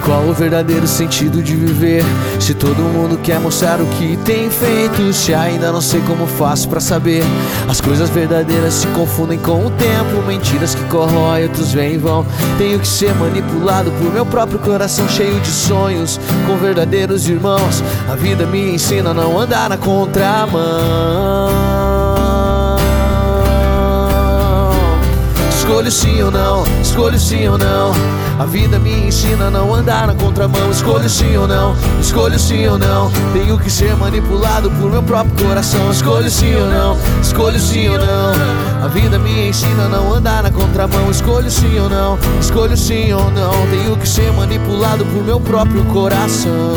qual o verdadeiro sentido de viver? Se todo mundo quer mostrar o que tem feito, se ainda não sei como faço pra saber. As coisas verdadeiras se confundem com o tempo, mentiras que corroem, outros vêm e vão. Tenho que ser manipulado por meu próprio coração cheio de sonhos, com verdadeiros irmãos. A vida me ensina a não andar na contramão. Escolho sim ou não, escolho sim ou não. A vida me ensina a não andar na contramão. Escolho sim ou não, escolho sim ou não. Tenho que ser manipulado por meu próprio coração. Escolho sim ou não, escolho sim ou não. A vida me ensina a não andar na contramão. Escolho sim ou não, escolho sim ou não. Tenho que ser manipulado por meu próprio coração.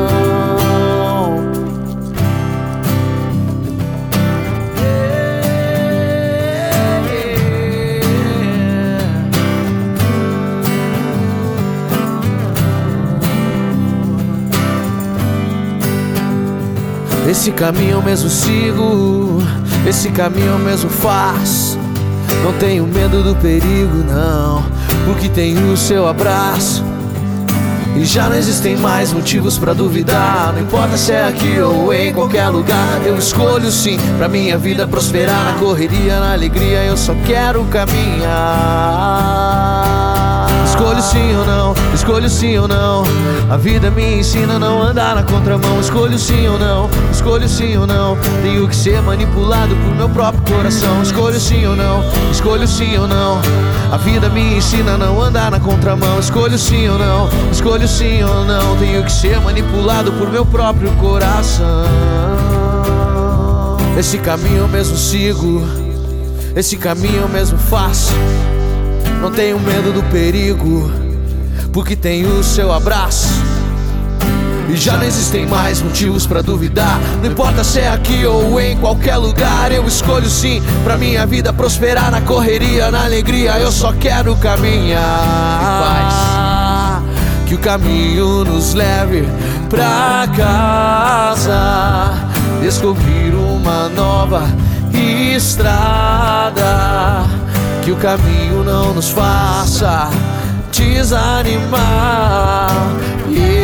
Esse caminho eu mesmo sigo, esse caminho eu mesmo faço. Não tenho medo do perigo, não, porque tenho o seu abraço. E já não existem mais motivos pra duvidar. Não importa se é aqui ou em qualquer lugar. Eu escolho sim, pra minha vida prosperar. Na correria, na alegria, eu só quero caminhar. Escolho sim ou não, escolho sim ou não. A vida me ensina a não andar na contramão. Escolho sim ou não, escolho sim ou não. Tenho que ser manipulado por meu próprio coração. Escolho sim ou não, escolho sim ou não. A vida me ensina a não andar na contramão. Escolho sim ou não, escolho sim ou não. Tenho que ser manipulado por meu próprio coração. Esse caminho eu mesmo sigo, esse caminho eu mesmo faço. Não tenho medo do perigo, porque tenho o seu abraço. E já não existem mais motivos pra duvidar. Não importa se é aqui ou em qualquer lugar. Eu escolho sim, pra minha vida prosperar. Na correria, na alegria, eu só quero caminhar. Que o caminho nos leve pra casa, descobrir uma nova estrada. Que o caminho não nos faça desanimar.